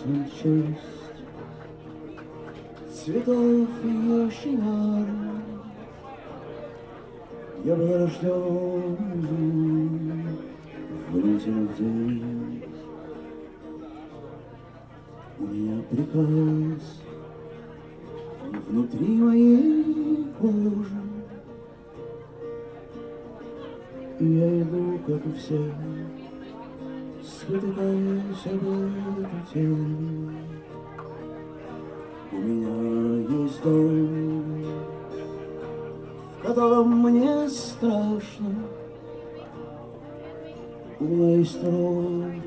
в честь цветов и ешивар. Я был рожден в Валентинов день. У меня приказ внутри моей кожи, и я иду, как и все, спотыкаясь об эту тень. У меня есть дом, в котором мне страшно. У меня есть рот,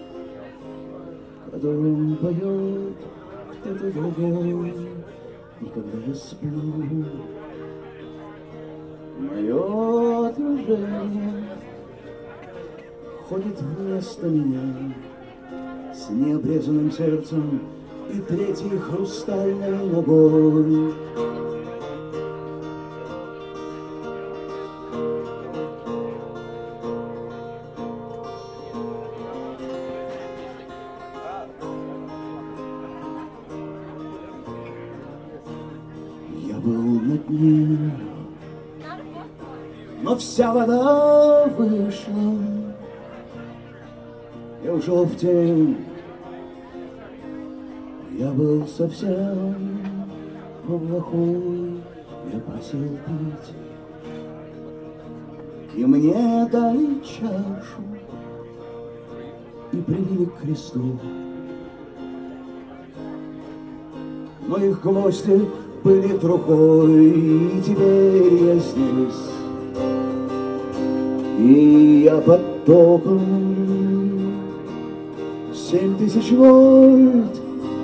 которым поет кто-то другой. И когда я сплю, мое отражение ходит вместо меня с необрезанным сердцем и третьей хрустальной ногой. Я был на дне, но вся вода вышла. Я ушел в тень, я был совсем плохой. Я просил пить, и мне дали чашу и привели к кресту. Но их гвозди были трухой, и теперь я здесь, и я под током 7000 вольт.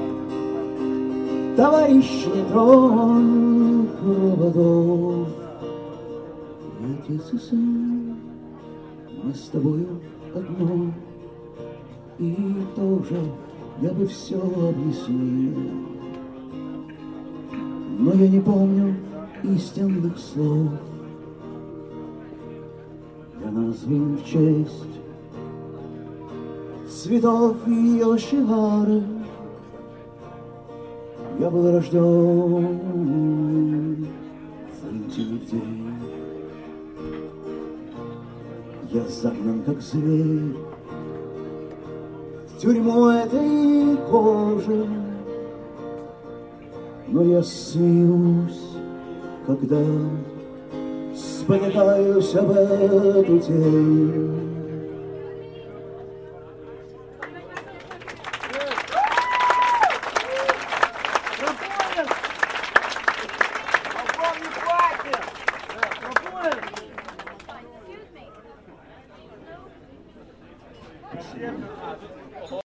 Товарищ нейтрон проводов. Отец и сын, мы с тобою одно, и тоже я бы все объяснил, но я не помню истинных слов. Я назван в честь цветов и ошивары. Я был рожден в Валентинов день. Я загнан, как зверь, в тюрьму этой кожи. Но я смеюсь, когда спотыкаюсь об эту тень.